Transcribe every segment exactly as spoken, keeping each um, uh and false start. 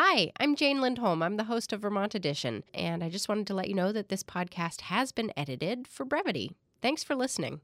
Hi, I'm Jane Lindholm. I'm the host of Vermont Edition, and I just wanted to let you know that this podcast has been edited for brevity. Thanks for listening.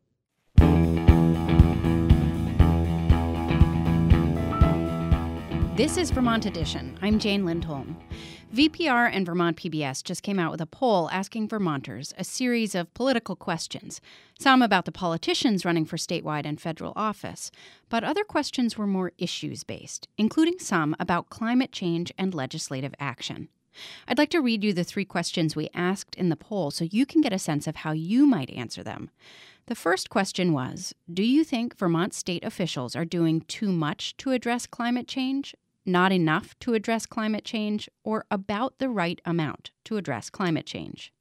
This is Vermont Edition. I'm Jane Lindholm. V P R and Vermont P B S just came out with a poll asking Vermonters a series of political questions, some about the politicians running for statewide and federal office, but other questions were more issues-based, including some about climate change and legislative action. I'd like to read you the three questions we asked in the poll so you can get a sense of how you might answer them. The first question was, do you think Vermont state officials are doing too much to address climate change, not enough to address climate change, or about the right amount to address climate change?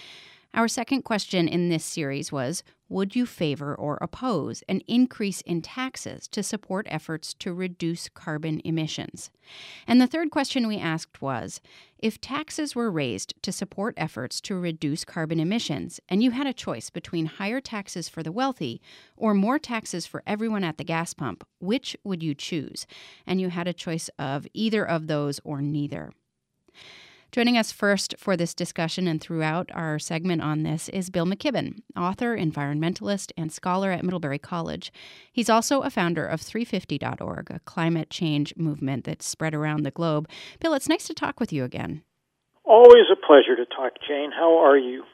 Our second question in this series was, would you favor or oppose an increase in taxes to support efforts to reduce carbon emissions? And the third question we asked was, if taxes were raised to support efforts to reduce carbon emissions, and you had a choice between higher taxes for the wealthy or more taxes for everyone at the gas pump, which would you choose? And you had a choice of either of those or neither. Joining us first for this discussion and throughout our segment on this is Bill McKibben, author, environmentalist, and scholar at Middlebury College. He's also a founder of three fifty dot org, a climate change movement that's spread around the globe. Bill, it's nice to talk with you again. Always a pleasure to talk, Jane. How are you?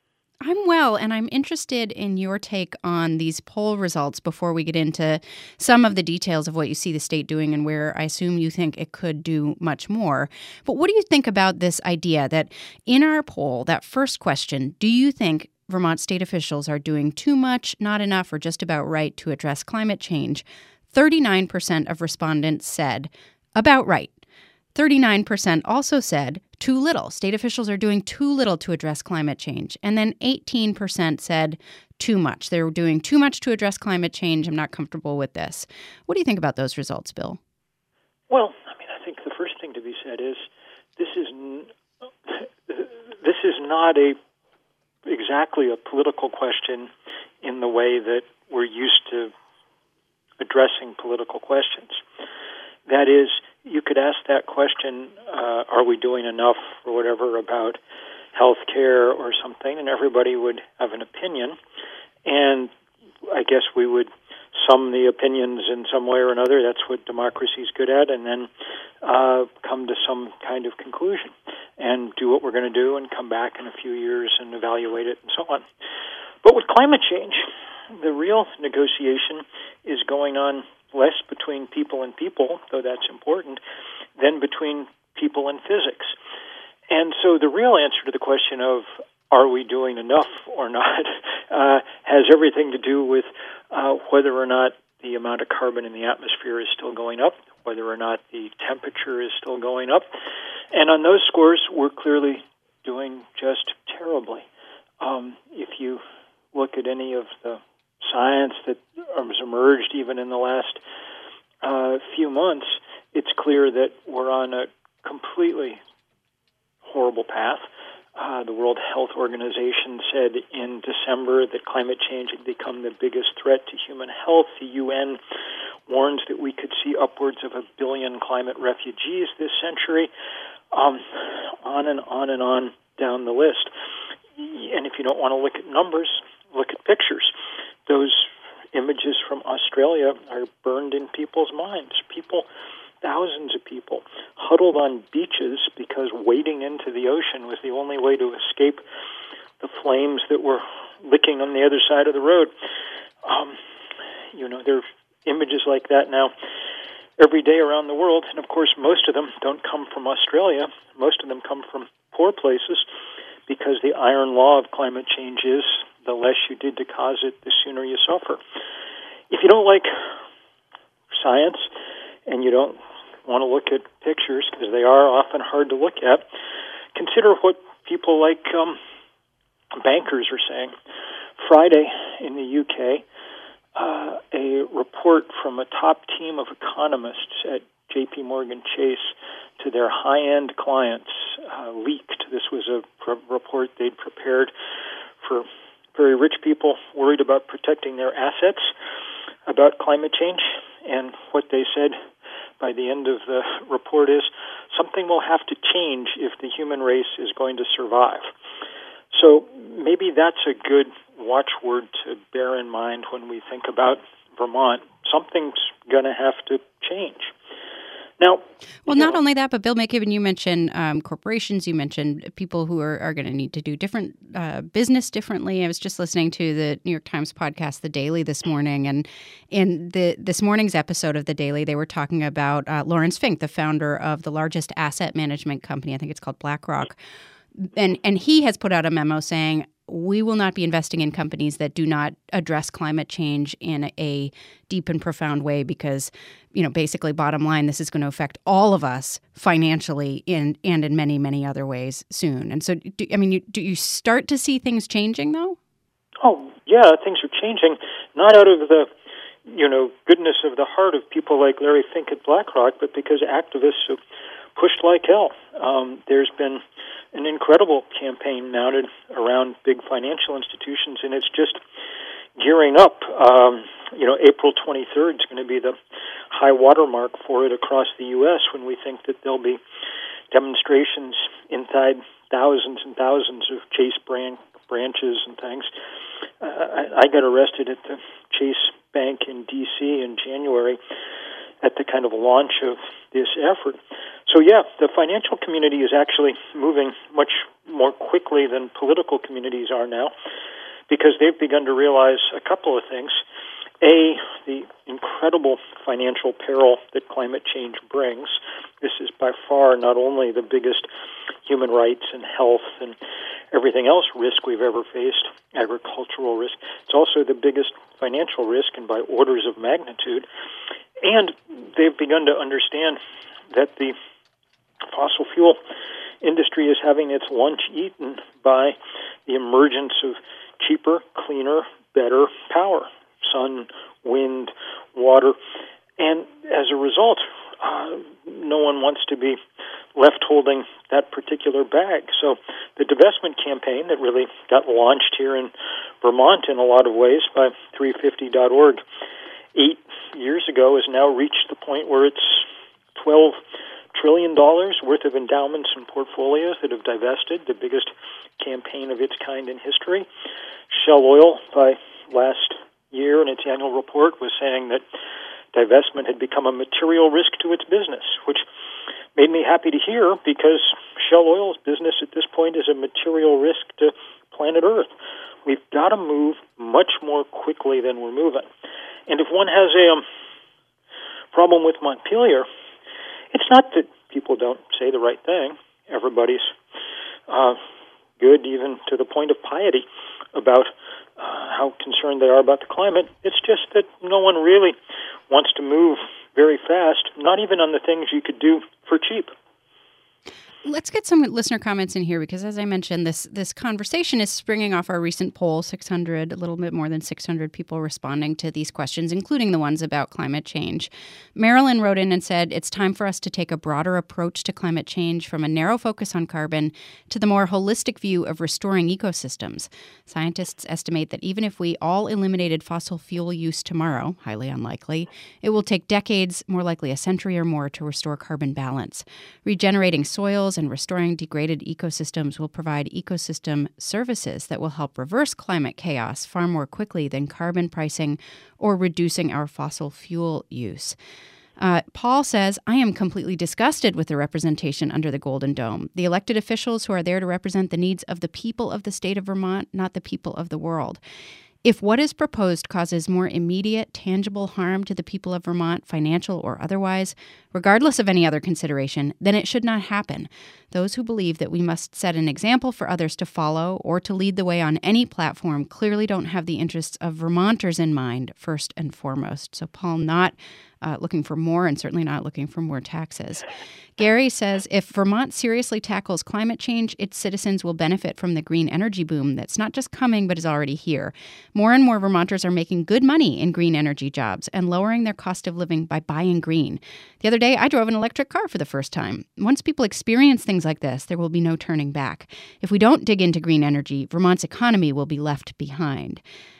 I'm well, and I'm interested in your take on these poll results before we get into some of the details of what you see the state doing and where I assume you think it could do much more. But what do you think about this idea that in our poll, that first question, do you think Vermont state officials are doing too much, not enough, or just about right to address climate change? thirty-nine percent of respondents said about right. thirty-nine percent also said too little. State officials are doing too little to address climate change. And then eighteen percent said too much. They're doing too much to address climate change. I'm not comfortable with this. What do you think about those results, Bill? Well, I mean, I think the first thing to be said is this is n- this is not a exactly a political question in the way that we're used to addressing political questions. That is, you could ask that question, uh, are we doing enough or whatever about health care or something, and everybody would have an opinion. And I guess we would sum the opinions in some way or another. That's what democracy is good at, and then uh, come to some kind of conclusion and do what we're going to do and come back in a few years and evaluate it and so on. But with climate change, the real negotiation is going on less between people and people, though that's important, than between people and physics. And so the real answer to the question of are we doing enough or not uh, has everything to do with uh, whether or not the amount of carbon in the atmosphere is still going up, whether or not the temperature is still going up. And on those scores, we're clearly doing just terribly. Um, if you look at any of the science that has emerged even in the last uh, few months, it's clear that we're on a completely horrible path. Uh, the World Health Organization said in December that climate change had become the biggest threat to human health. The U N warns that we could see upwards of a billion climate refugees this century. Um, on and on and on down the list. And if you don't want to look at numbers, look at pictures. Those images from Australia are burned in people's minds. People, thousands of people, huddled on beaches because wading into the ocean was the only way to escape the flames that were licking on the other side of the road. Um, you know, there are images like that now every day around the world, and of course most of them don't come from Australia. Most of them come from poor places, because the iron law of climate change is the less you did to cause it, the sooner you suffer. If you don't like science and you don't want to look at pictures, because they are often hard to look at, consider what people like um, bankers are saying. Friday in the U K, uh, a report from a top team of economists at J P Morgan Chase to their high-end clients uh, leaked. This was a pr- report they'd prepared for very rich people worried about protecting their assets about climate change. And what they said by the end of the report is something will have to change if the human race is going to survive. So maybe that's a good watchword to bear in mind when we think about Vermont. Something's going to have to change. Now, well, not know, only that, but Bill McKibben, you mentioned um, corporations, you mentioned people who are, are going to need to do different uh, business differently. I was just listening to the New York Times podcast, The Daily, this morning, and in the this morning's episode of The Daily, they were talking about uh, Lawrence Fink, the founder of the largest asset management company. I think it's called BlackRock. And, and he has put out a memo saying, we will not be investing in companies that do not address climate change in a deep and profound way because, you know, basically, bottom line, this is going to affect all of us financially in, and in many, many other ways soon. And so, do, I mean, you, do you start to see things changing, though? Oh, yeah, things are changing, not out of the, you know, goodness of the heart of people like Larry Fink at BlackRock, but because activists have pushed like hell. Um, there's been an incredible campaign mounted around big financial institutions, and it's just gearing up. Um, you know, April twenty-third is going to be the high water mark for it across the U S when we think that there'll be demonstrations inside thousands and thousands of Chase brand branches and things. Uh, I, I got arrested at the Chase Bank in D C in January at the kind of launch of this effort. So, yeah, the financial community is actually moving much more quickly than political communities are now because they've begun to realize a couple of things. A, the incredible financial peril that climate change brings. This is by far not only the biggest human rights and health and everything else risk we've ever faced, agricultural risk. It's also the biggest financial risk, and by orders of magnitude. And they've begun to understand that the fossil fuel industry is having its lunch eaten by the emergence of cheaper, cleaner, better power, sun, wind, water. And as a result, uh, no one wants to be left holding that particular bag. So the divestment campaign that really got launched here in Vermont in a lot of ways by three fifty dot org eight years ago has now reached the point where it's twelve trillion dollars worth of endowments and portfolios that have divested, the biggest campaign of its kind in history. Shell Oil, by last year in its annual report, was saying that divestment had become a material risk to its business, which made me happy to hear because Shell Oil's business at this point is a material risk to planet Earth. We've got to move much more quickly than we're moving. And if one has a um, problem with Montpelier, it's not that people don't say the right thing. Everybody's uh, good, even to the point of piety, about uh, how concerned they are about the climate. It's just that no one really wants to move very fast, not even on the things you could do for cheap. Let's get some listener comments in here because, as I mentioned, this this conversation is springing off our recent poll, six hundred, a little bit more than six hundred people responding to these questions, including the ones about climate change. Marilyn wrote in and said, it's time for us to take a broader approach to climate change from a narrow focus on carbon to the more holistic view of restoring ecosystems. Scientists estimate that even if we all eliminated fossil fuel use tomorrow, highly unlikely, it will take decades, more likely a century or more, to restore carbon balance. Regenerating soils and restoring degraded ecosystems will provide ecosystem services that will help reverse climate chaos far more quickly than carbon pricing or reducing our fossil fuel use. Uh, Paul says, I am completely disgusted with the representation under the Golden Dome. The elected officials who are there to represent the needs of the people of the state of Vermont, not the people of the world. If what is proposed causes more immediate, tangible harm to the people of Vermont, financial or otherwise, regardless of any other consideration, then it should not happen. Those who believe that we must set an example for others to follow or to lead the way on any platform clearly don't have the interests of Vermonters in mind, first and foremost. So Paul, not uh, looking for more and certainly not looking for more taxes. Gary says, if Vermont seriously tackles climate change, its citizens will benefit from the green energy boom that's not just coming but is already here. More and more Vermonters are making good money in green energy jobs and lowering their cost of living by buying green. The other day, I drove an electric car for the first time. Once people experience things like this, there will be no turning back. If we don't dig into green energy, Vermont's economy will be left behind.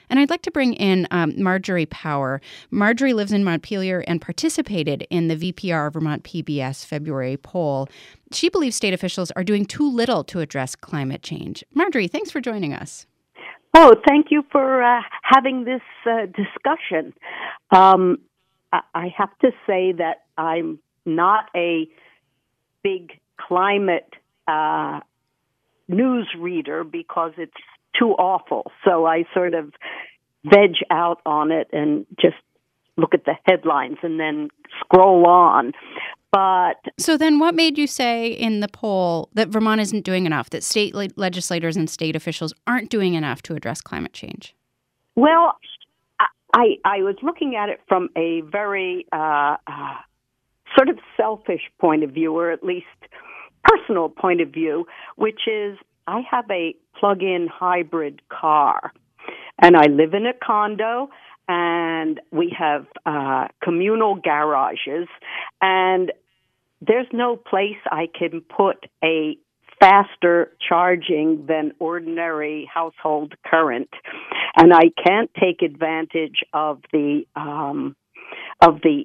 And I'd like to bring in um, Marjorie Power. Marjorie lives in Montpelier and participated in the V P R Vermont P B S February poll. She believes state officials are doing too little to address climate change. Marjorie, thanks for joining us. Oh, thank you for uh, having this uh, discussion. Um, I have to say that I'm not a big climate uh, news reader because it's too awful. So I sort of veg out on it and just look at the headlines and then scroll on. But so then what made you say in the poll that Vermont isn't doing enough, that state le- legislators and state officials aren't doing enough to address climate change? Well, I, I was looking at it from a very uh, uh, sort of selfish point of view, or at least personal point of view, which is I have a plug-in hybrid car, and I live in a condo, and we have uh, communal garages, and there's no place I can put a faster charging than ordinary household current, and I can't take advantage of the um, of the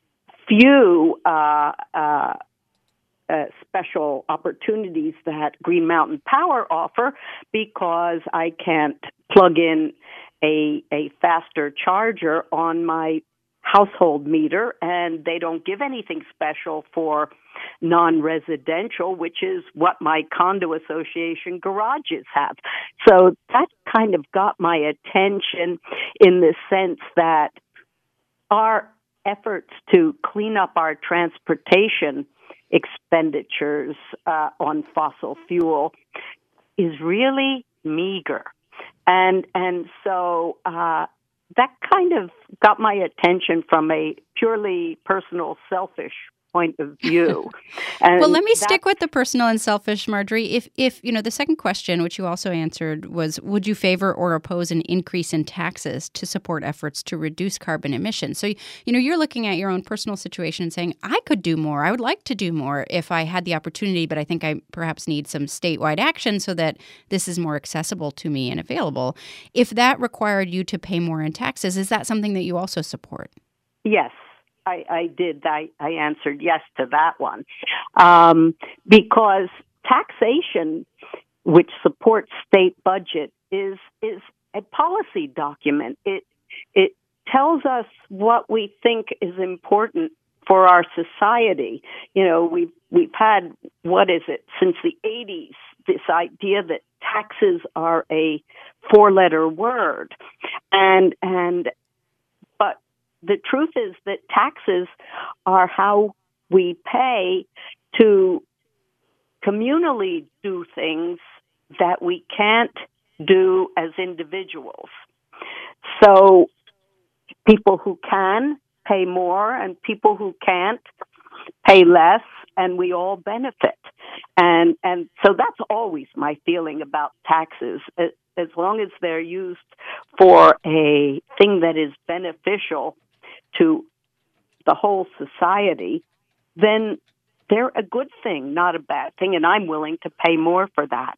few uh, uh, uh, special opportunities that Green Mountain Power offer because I can't plug in a a faster charger on my household meter, and they don't give anything special for non-residential, which is what my condo association garages have. So that kind of got my attention in the sense that our efforts to clean up our transportation expenditures uh, on fossil fuel is really meager. And and so uh, that kind of got my attention from a purely personal, selfish point of view. And well, let me stick with the personal and selfish, Marjorie. If, if you know, the second question, which you also answered, was would you favor or oppose an increase in taxes to support efforts to reduce carbon emissions? So, you know, you're looking at your own personal situation and saying, I could do more. I would like to do more if I had the opportunity, but I think I perhaps need some statewide action so that this is more accessible to me and available. If that required you to pay more in taxes, is that something that you also support? Yes. I, I did. I, I answered yes to that one. Um, because taxation, which supports state budget, is is a policy document. It it tells us what we think is important for our society. You know, we've we've had, what is it, since the eighties, this idea that taxes are a four-letter word. And and the truth is that taxes are how we pay to communally do things that we can't do as individuals. So people who can pay more and people who can't pay less, and we all benefit. And and so that's always my feeling about taxes. As long as they're used for a thing that is beneficial to the whole society, then they're a good thing, not a bad thing, and I'm willing to pay more for that.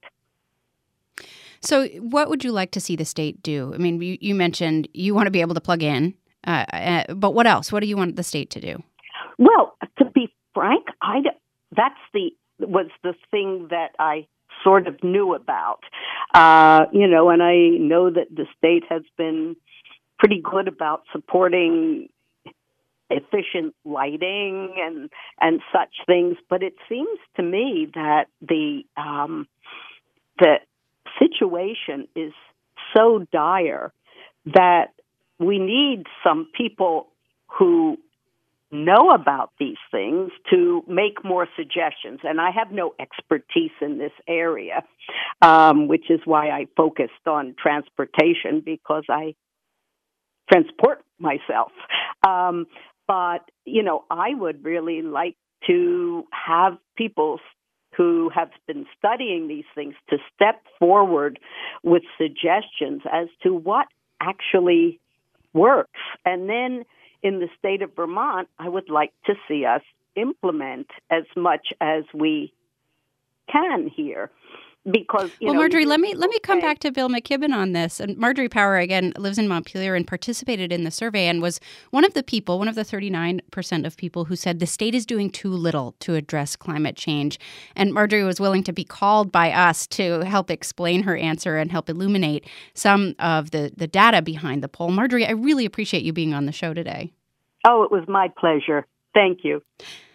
So what would you like to see the state do? I mean, you, you mentioned you want to be able to plug in, uh, uh, but what else? What do you want the state to do? Well, to be frank, I, that's the was the thing that I sort of knew about, uh, you know, and I know that the state has been pretty good about supporting efficient lighting and and such things, but it seems to me that the um, the situation is so dire that we need some people who know about these things to make more suggestions. And I have no expertise in this area, um, which is why I focused on transportation, because I transport myself. Um, but, you know, I would really like to have people who have been studying these things to step forward with suggestions as to what actually works. And then in the state of Vermont, I would like to see us implement as much as we can here. because you well, know, Marjorie, you, let me let me come okay. back to Bill McKibben on this. And Marjorie Power again lives in Montpelier and participated in the survey and was one of the people, one of the thirty-nine percent of people who said the state is doing too little to address climate change. And Marjorie was willing to be called by us to help explain her answer and help illuminate some of the the data behind the poll. Marjorie, I really appreciate you being on the show today. Oh, it was my pleasure. Thank you.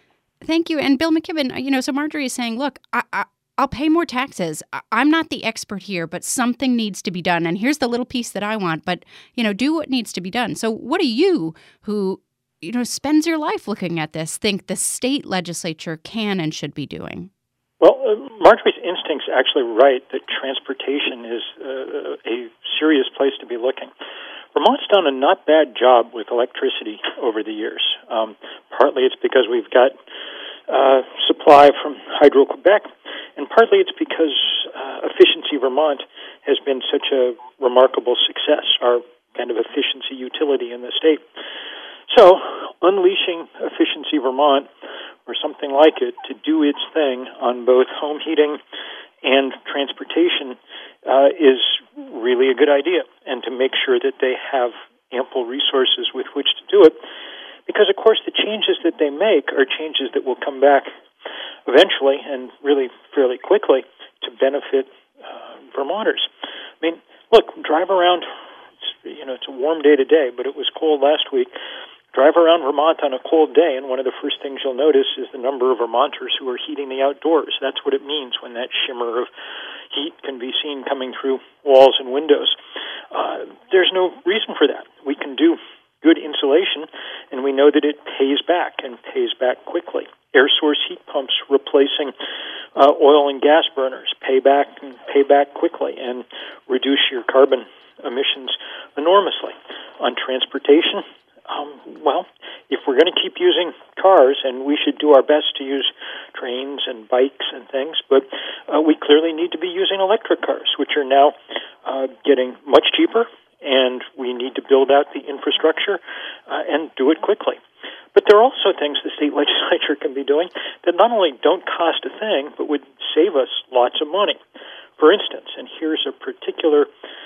Thank you. And Bill McKibben, you know, so Marjorie is saying, look, I, I, I'll pay more taxes. I, I'm not the expert here, but something needs to be done. And here's the little piece that I want. But, you know, do what needs to be done. So what do you, who, you know, spends your life looking at this, think the state legislature can and should be doing? Well, uh, Marjorie's instinct's actually right that transportation is uh, a serious place to be looking. Vermont's done a not bad job with electricity over the years. Um, partly it's because we've got uh, supply from Hydro-Quebec, and partly it's because uh, Efficiency Vermont has been such a remarkable success, our kind of efficiency utility in the state. So, unleashing Efficiency Vermont, or something like it, to do its thing on both home heating and transportation uh, is really a good idea, and to make sure that they have ample resources with which to do it, because, of course, the changes that they make are changes that will come back eventually and really fairly quickly to benefit uh, Vermonters. I mean, look, drive around, it's, you know, it's a warm day today, but it was cold last week. Drive around Vermont on a cold day, and one of the first things you'll notice is the number of Vermonters who are heating the outdoors. That's what it means when that shimmer of heat can be seen coming through walls and windows. Uh, there's no reason for that. We can do good insulation, and we know that it pays back, and pays back quickly. Air source heat pumps replacing uh, oil and gas burners pay back and pay back quickly and reduce your carbon emissions enormously. On transportation, Um, well, if we're going to keep using cars, and we should do our best to use trains and bikes and things, but uh, we clearly need to be using electric cars, which are now uh, getting much cheaper, and we need to build out the infrastructure uh, and do it quickly. But there are also things the state legislature can be doing that not only don't cost a thing, but would save us lots of money. For instance, and here's a particular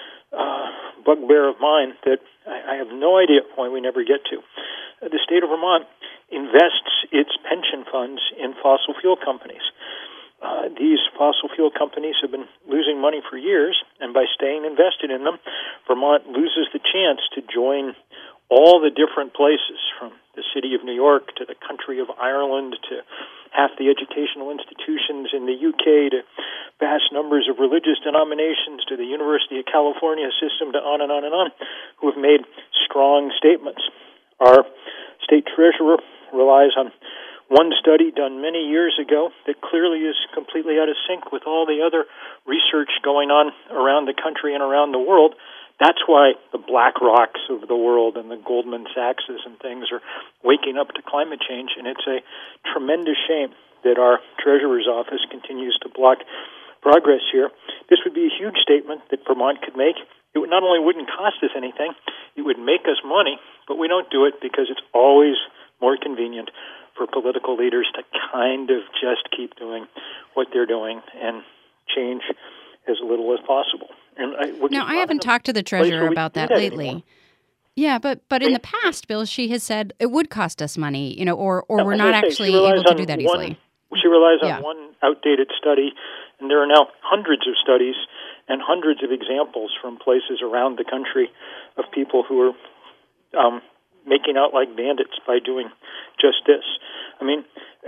uh, bugbear of mine that I, I have no idea why we never get to. Uh, the state of Vermont invests its pension funds in fossil fuel companies. Uh, these fossil fuel companies have been losing money for years, and by staying invested in them, Vermont loses the chance to join all the different places, from the city of New York to the country of Ireland to half the educational institutions in the U K to vast numbers of religious denominations to the University of California system to on and on and on, who have made strong statements. Our state treasurer relies on one study done many years ago that clearly is completely out of sync with all the other research going on around the country and around the world. That's why the Black Rocks of the world and the Goldman Sachses and things are waking up to climate change, and it's a tremendous shame that our treasurer's office continues to block progress here. This would be a huge statement that Vermont could make. It would not only wouldn't cost us anything, it would make us money, but we don't do it because it's always more convenient for political leaders to kind of just keep doing what they're doing and change as little as possible. And I, now, I haven't talked to the treasurer about that, that lately. Anymore. Yeah, but but in the past, Bill, she has said it would cost us money, you know, or, or no, we're not actually able to do that one, easily. She relies on yeah. one outdated study, and there are now hundreds of studies and hundreds of examples from places around the country of people who are um, making out like bandits by doing just this. I mean,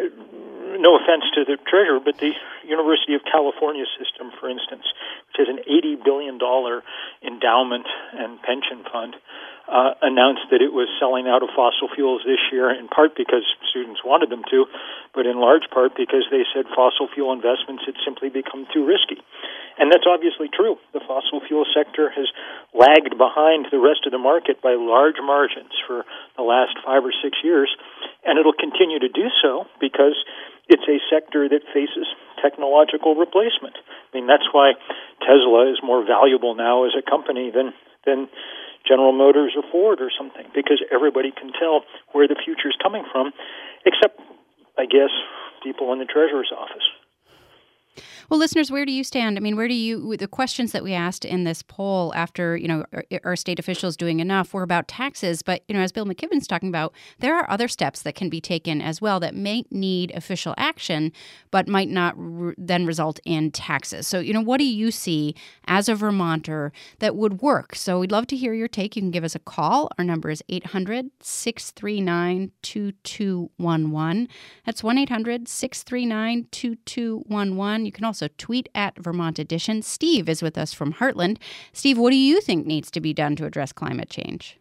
no offense to the treasurer, but the University of California system, for instance, which has an eighty billion dollars endowment and pension fund, uh, announced that it was selling out of fossil fuels this year, in part because students wanted them to, but in large part because they said fossil fuel investments had simply become too risky. And that's obviously true. The fossil fuel sector has lagged behind the rest of the market by large margins for the last five or six years, and it'll continue to do so because it's a sector that faces technological replacement. I mean, that's why Tesla is more valuable now as a company than than General Motors or Ford or something, because everybody can tell where the future is coming from, except, I guess, people in the treasurer's office. Well, listeners, where do you stand? I mean, where do you, the questions that we asked in this poll after, you know, are, are state officials doing enough were about taxes. But, you know, as Bill McKibben's talking about, there are other steps that can be taken as well that may need official action, but might not re- then result in taxes. So, you know, what do you see as a Vermonter that would work? So we'd love to hear your take. You can give us a call. Our number is eight hundred, six three nine, two two one one. That's one eight hundred, six three nine, two two one one. You can also tweet at Vermont Edition. Steve is with us from Heartland. Steve, what do you think needs to be done to address climate change?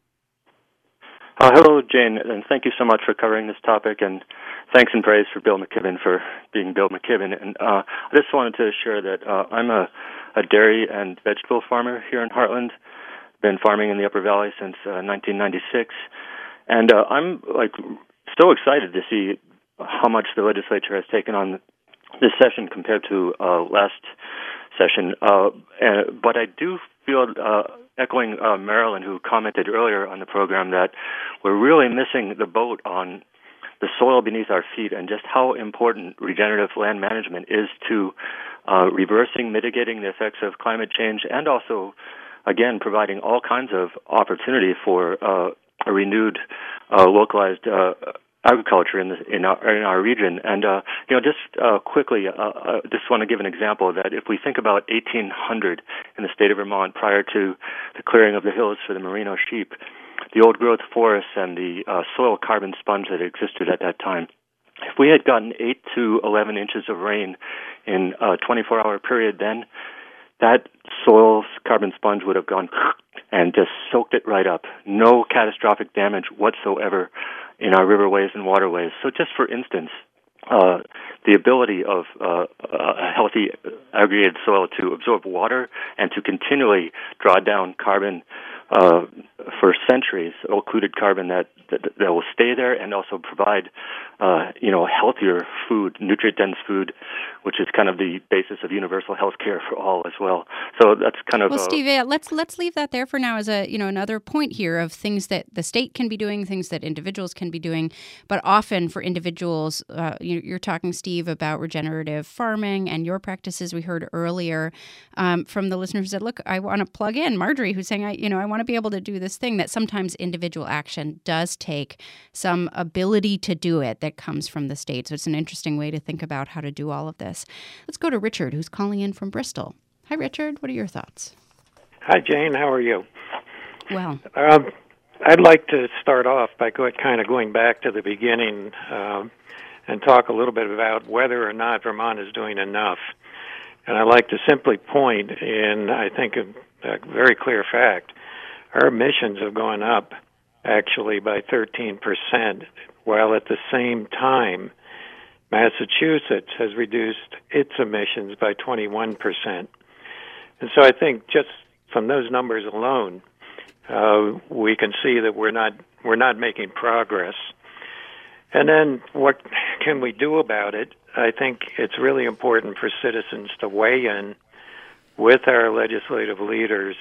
Uh, hello, Jane, and thank you so much for covering this topic, and thanks and praise for Bill McKibben for being Bill McKibben. And uh, I just wanted to share that uh, I'm a, a dairy and vegetable farmer here in Heartland. Been farming in the Upper Valley since uh, nineteen ninety-six, and uh, I'm like so excited to see how much the legislature has taken on this session compared to uh, last session. Uh, and, but I do feel, uh, echoing uh, Marilyn, who commented earlier on the program, that we're really missing the boat on the soil beneath our feet and just how important regenerative land management is to uh, reversing, mitigating the effects of climate change, and also, again, providing all kinds of opportunity for uh, a renewed, uh, localized uh, agriculture in, the, in, our, in our region. And, uh, you know, just uh, quickly, uh, uh, just want to give an example that if we think about eighteen hundred in the state of Vermont prior to the clearing of the hills for the merino sheep, the old-growth forests and the uh, soil carbon sponge that existed at that time, if we had gotten eight to eleven inches of rain in a twenty-four hour period, then that soil carbon sponge would have gone and just soaked it right up. No catastrophic damage whatsoever in our riverways and waterways. So just for instance, uh, the ability of uh, a healthy aggregated soil to absorb water and to continually draw down carbon uh, for centuries, occluded carbon that, that that will stay there and also provide, uh, you know, healthier food, nutrient-dense food, which is kind of the basis of universal health care for all as well. So that's kind of well, uh, Steve. Yeah, let's let's leave that there for now as a you know another point here of things that the state can be doing, things that individuals can be doing. But often for individuals, uh, you, you're talking, Steve, about regenerative farming and your practices. We heard earlier um, from the listeners that look, I want to plug in Marjorie, who's saying, I you know I want to be able to do this thing. That sometimes individual action does take some ability to do it that comes from the state. So it's an interesting way to think about how to do all of this. Let's go to Richard, who's calling in from Bristol. Hi, Richard. What are your thoughts? Hi, Jane. How are you? Well, um, I'd like to start off by go, kind of going back to the beginning um, and talk a little bit about whether or not Vermont is doing enough. And I'd like to simply point in, I think, a, a very clear fact. Our emissions have gone up, actually, by thirteen percent, while at the same time, Massachusetts has reduced its emissions by twenty-one percent. And so I think just from those numbers alone, uh, we can see that we're not we're not making progress. And then what can we do about it? I think it's really important for citizens to weigh in with our legislative leaders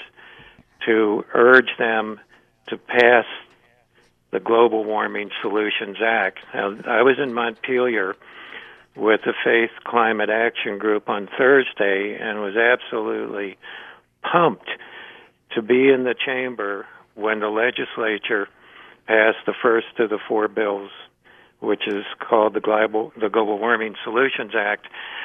to urge them to pass the Global Warming Solutions Act. Now, I was in Montpelier with the Faith Climate Action Group on Thursday and was absolutely pumped to be in the chamber when the legislature passed the first of the four bills, which is called the Global, the Global Warming Solutions Act,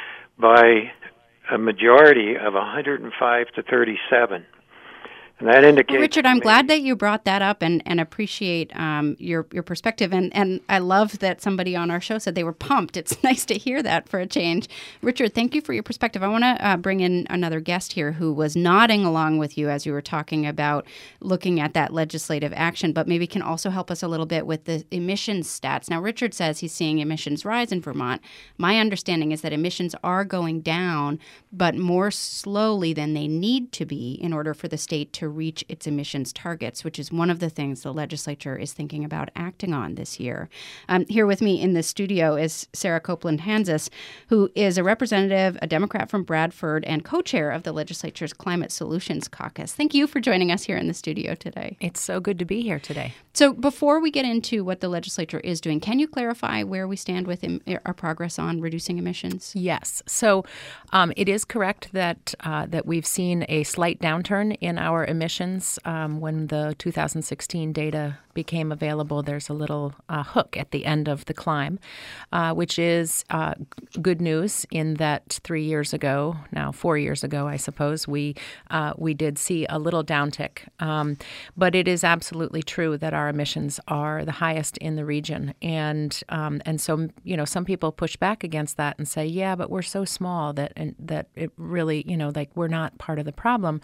by a majority of one hundred five to thirty-seven. And that indicates well, Richard, I'm glad that you brought that up and, and appreciate um, your your perspective. And, and I love that somebody on our show said they were pumped. It's nice to hear that for a change. Richard, thank you for your perspective. I want to uh, bring in another guest here who was nodding along with you as you were talking about looking at that legislative action, but maybe can also help us a little bit with the emissions stats. Now, Richard says he's seeing emissions rise in Vermont. My understanding is that emissions are going down, but more slowly than they need to be in order for the state to to reach its emissions targets, which is one of the things the legislature is thinking about acting on this year. Um, here with me in the studio is Sarah Copeland-Hanzus, who is a representative, a Democrat from Bradford, and co-chair of the legislature's Climate Solutions Caucus. Thank you for joining us here in the studio today. It's so good to be here today. So before we get into what the legislature is doing, can you clarify where we stand with im- our progress on reducing emissions? Yes. So um, it is correct that uh, that we've seen a slight downturn in our emissions. Um, when the two thousand sixteen data became available, there's a little uh, hook at the end of the climb, uh, which is uh, good news in that three years ago, now four years ago, I suppose, we uh, we did see a little downtick. Um, but it is absolutely true that our emissions are the highest in the region. And um, and so, you know, some people push back against that and say, yeah, but we're so small that and that it really, you know, like we're not part of the problem.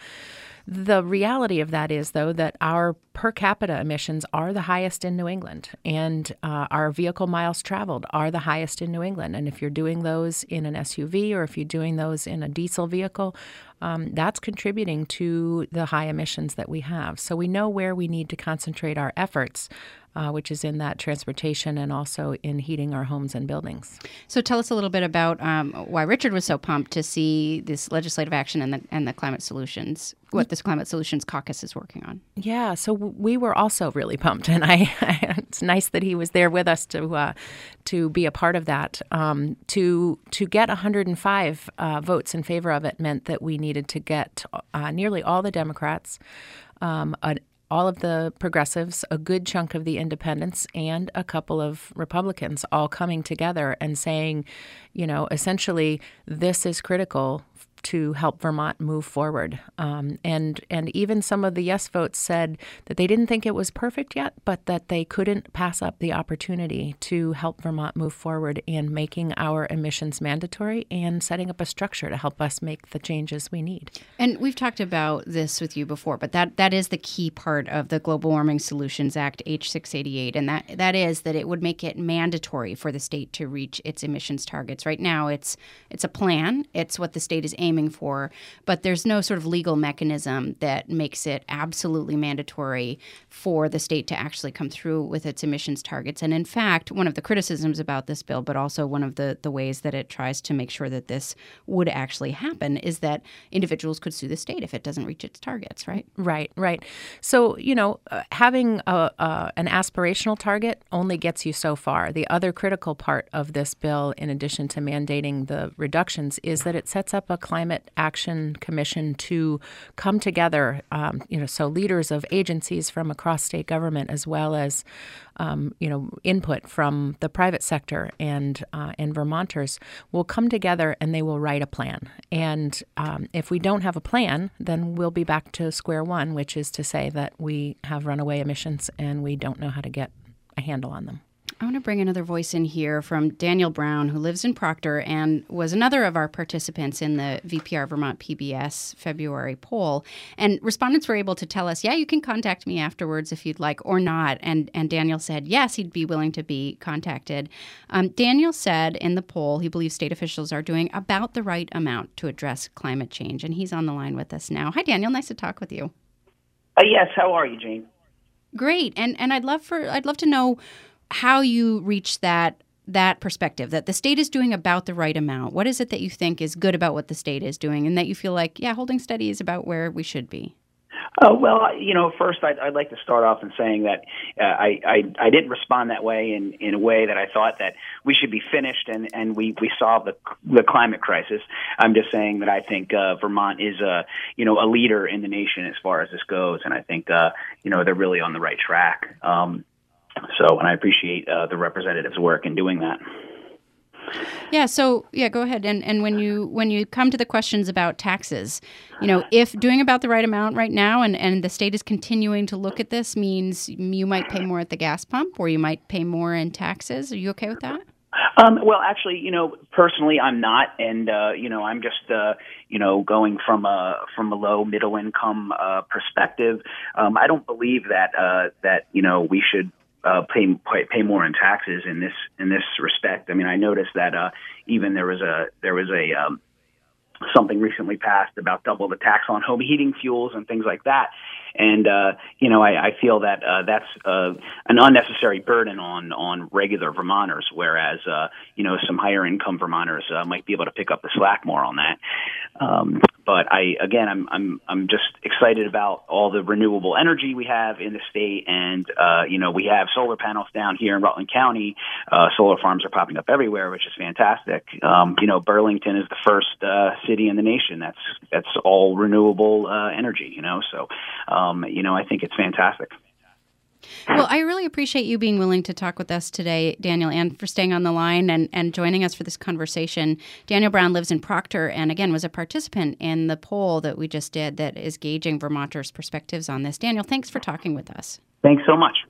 The reality of that is, though, that our per capita emissions are the highest in New England, and uh, our vehicle miles traveled are the highest in New England. And if you're doing those in an S U V or if you're doing those in a diesel vehicle, um, that's contributing to the high emissions that we have. So we know where we need to concentrate our efforts, Uh, which is in that transportation and also in heating our homes and buildings. So tell us a little bit about um, why Richard was so pumped to see this legislative action and the and the climate solutions, what this Climate Solutions Caucus is working on. Yeah, so we were also really pumped, and I it's nice that he was there with us to uh, to be a part of that. Um, to to get one hundred five uh, votes in favor of it meant that we needed to get uh, nearly all the Democrats, um, an all of the progressives, a good chunk of the independents, and a couple of Republicans all coming together and saying, you know, essentially, this is critical to help Vermont move forward. Um, and and even some of the yes votes said that they didn't think it was perfect yet, but that they couldn't pass up the opportunity to help Vermont move forward in making our emissions mandatory and setting up a structure to help us make the changes we need. And we've talked about this with you before, but that, that is the key part of the Global Warming Solutions Act, H six eighty-eight, and that that is that it would make it mandatory for the state to reach its emissions targets. Right now, it's it's a plan. It's what the state is aiming for, but there's no sort of legal mechanism that makes it absolutely mandatory for the state to actually come through with its emissions targets. And in fact, one of the criticisms about this bill, but also one of the, the ways that it tries to make sure that this would actually happen, is that individuals could sue the state if it doesn't reach its targets, right? Right, right. So, you know, uh, having a, uh, an aspirational target only gets you so far. The other critical part of this bill, in addition to mandating the reductions, is that it sets up a climate action commission to come together, um, you know, so leaders of agencies from across state government, as well as, um, you know, input from the private sector and uh, and Vermonters will come together and they will write a plan. And um, if we don't have a plan, then we'll be back to square one, which is to say that we have runaway emissions and we don't know how to get a handle on them. I want to bring another voice in here from Daniel Brown, who lives in Proctor and was another of our participants in the V P R Vermont P B S February poll. And respondents were able to tell us, yeah, you can contact me afterwards if you'd like or not. And and Daniel said, yes, he'd be willing to be contacted. Um, Daniel said in the poll he believes state officials are doing about the right amount to address climate change. And he's on the line with us now. Hi, Daniel. Nice to talk with you. Uh, yes. How are you, Jane? Great. And and I'd love for I'd love to know how you reach that that perspective, that the state is doing about the right amount. What is it that you think is good about what the state is doing and that you feel like, yeah, holding steady is about where we should be? Uh, well, you know, first I'd, I'd like to start off in saying that uh, I, I I didn't respond that way in, in a way that I thought that we should be finished and, and we, we solve the the climate crisis. I'm just saying that I think uh, Vermont is a you know a leader in the nation as far as this goes, and I think uh, you know they're really on the right track. Um, So, and I appreciate uh, the representative's work in doing that. Yeah. So, yeah, go ahead. And and when you when you come to the questions about taxes, you know, if doing about the right amount right now and, and the state is continuing to look at this means you might pay more at the gas pump or you might pay more in taxes. Are you okay with that? Um, well, actually, you know, personally, I'm not, and uh, you know, I'm just, uh, you know, going from a from a low middle income uh, perspective. Um, I don't believe that uh, that you know we should Uh, pay, pay pay more in taxes in this in this respect. I mean, I noticed that uh, even there was a there was a um, something recently passed about double the tax on home heating fuels and things like that. And, uh, you know, I, I feel that uh, that's uh, an unnecessary burden on, on regular Vermonters, whereas, uh, you know, some higher income Vermonters uh, might be able to pick up the slack more on that. Um, but I, again, I'm, I'm, I'm just excited about all the renewable energy we have in the state. And, uh, you know, we have solar panels down here in Rutland County. Uh, solar farms are popping up everywhere, which is fantastic. Um, you know, Burlington is the first uh, city in the nation that's, that's all renewable uh, energy, you know, so, um, Um, you know, I think it's fantastic. Well, I really appreciate you being willing to talk with us today, Daniel, and for staying on the line and, and joining us for this conversation. Daniel Brown lives in Proctor and, again, was a participant in the poll that we just did that is gauging Vermonters' perspectives on this. Daniel, thanks for talking with us. Thanks so much.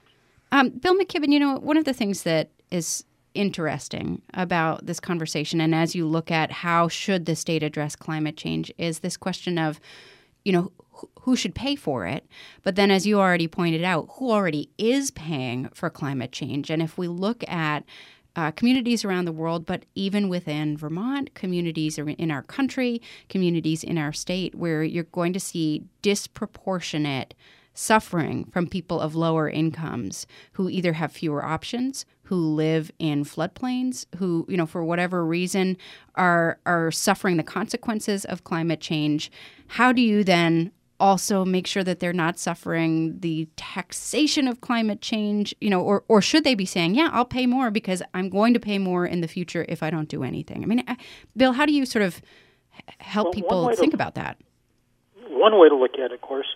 Um, Bill McKibben, you know, one of the things that is interesting about this conversation, and as you look at how should the state address climate change, is this question of, you know, who should pay for it? But then, as you already pointed out, who already is paying for climate change? And if we look at uh, communities around the world, but even within Vermont, communities in our country, communities in our state, where you're going to see disproportionate suffering from people of lower incomes who either have fewer options, who live in floodplains, who, you know, for whatever reason are are suffering the consequences of climate change. How do you then also make sure that they're not suffering the taxation of climate change, you know, or, or should they be saying, yeah, I'll pay more because I'm going to pay more in the future if I don't do anything? I mean, Bill, how do you sort of help well, people think to, about that? One way to look at it, of course,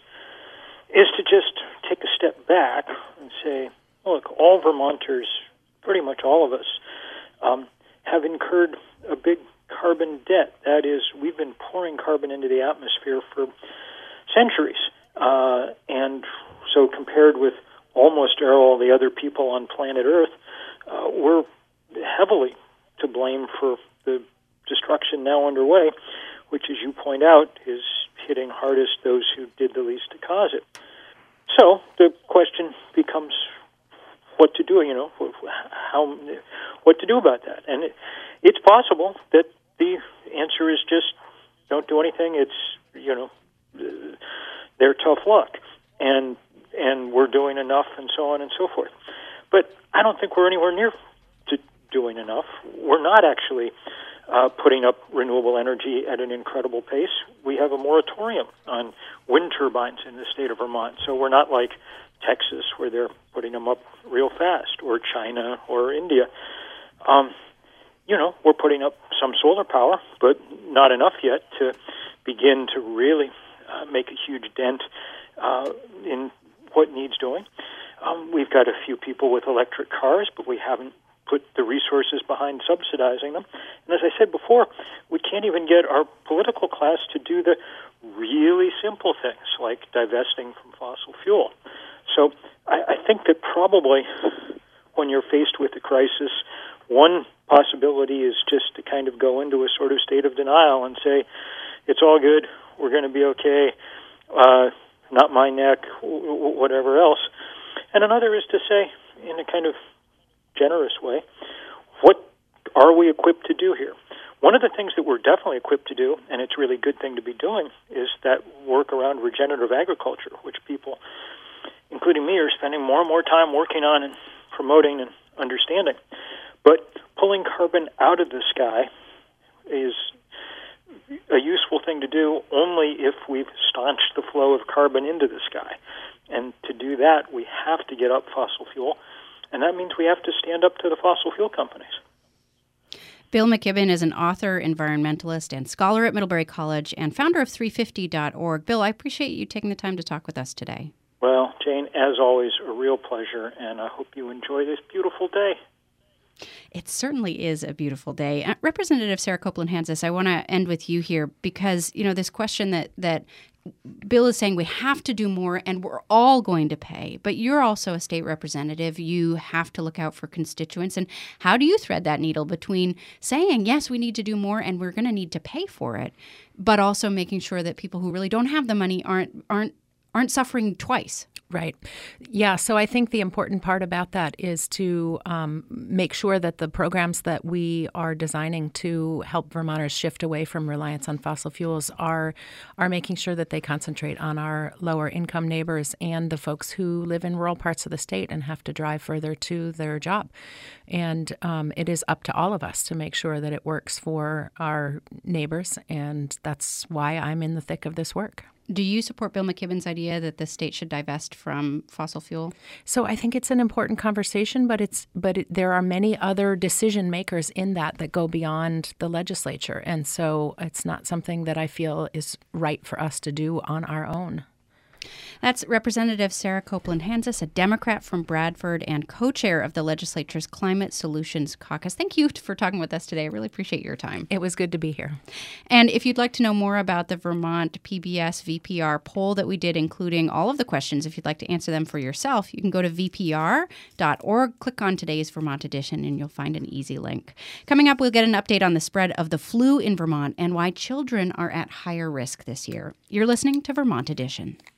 is to just take a step back and say, look, all Vermonters, pretty much all of us, um, have incurred a big carbon debt. That is, we've been pouring carbon into the atmosphere for centuries. Uh, and so compared with almost all the other people on planet Earth, uh, we're heavily to blame for the destruction now underway, which, as you point out, is hitting hardest those who did the least to cause it. So the question becomes what to do, you know, how, what to do about that. And it, it's possible that the answer is just don't do anything. It's, you know, they're tough luck, and and we're doing enough, and so on and so forth. But I don't think we're anywhere near to doing enough. We're not actually uh, putting up renewable energy at an incredible pace. We have a moratorium on wind turbines in the state of Vermont, so we're not like Texas, where they're putting them up real fast, or China or India. Um, you know, we're putting up some solar power, but not enough yet to begin to really uh, make a huge dent uh, in what needs doing. Um, we've got a few people with electric cars, but we haven't put the resources behind subsidizing them. And as I said before, we can't even get our political class to do the really simple things like divesting from fossil fuel. So I, I think that probably when you're faced with a crisis, one possibility is just to kind of go into a sort of state of denial and say, it's all good, we're going to be okay, uh, not my neck, w- w- whatever else. And another is to say, in a kind of generous way, what are we equipped to do here? One of the things that we're definitely equipped to do, and it's a really good thing to be doing, is that work around regenerative agriculture, which people, including me, are spending more and more time working on and promoting and understanding. But pulling carbon out of the sky is a useful thing to do only if we've staunched the flow of carbon into the sky. And to do that, we have to get up fossil fuel, and that means we have to stand up to the fossil fuel companies. Bill McKibben is an author, environmentalist, and scholar at Middlebury College and founder of three fifty dot org. Bill, I appreciate you taking the time to talk with us today. Well, Jane, as always, a real pleasure, and I hope you enjoy this beautiful day. It certainly is a beautiful day. Uh, Representative Sarah Copeland-Hanzas, I want to end with you here because, you know, this question that, that Bill is saying we have to do more and we're all going to pay, but you're also a state representative. You have to look out for constituents. And how do you thread that needle between saying, yes, we need to do more and we're going to need to pay for it, but also making sure that people who really don't have the money aren't aren't aren't suffering twice. Right. Yeah. So I think the important part about that is to um, make sure that the programs that we are designing to help Vermonters shift away from reliance on fossil fuels are are making sure that they concentrate on our lower income neighbors and the folks who live in rural parts of the state and have to drive further to their job. And um, it is up to all of us to make sure that it works for our neighbors. And that's why I'm in the thick of this work. Do you support Bill McKibben's idea that the state should divest from fossil fuel? So I think it's an important conversation, but it's but it, there are many other decision makers in that that go beyond the legislature. And so it's not something that I feel is right for us to do on our own. That's Representative Sarah Copeland-Hanzas, a Democrat from Bradford and co-chair of the legislature's Climate Solutions Caucus. Thank you for talking with us today. I really appreciate your time. It was good to be here. And if you'd like to know more about the Vermont P B S V P R poll that we did, including all of the questions, if you'd like to answer them for yourself, you can go to v p r dot org, click on today's Vermont edition, and you'll find an easy link. Coming up, we'll get an update on the spread of the flu in Vermont and why children are at higher risk this year. You're listening to Vermont Edition.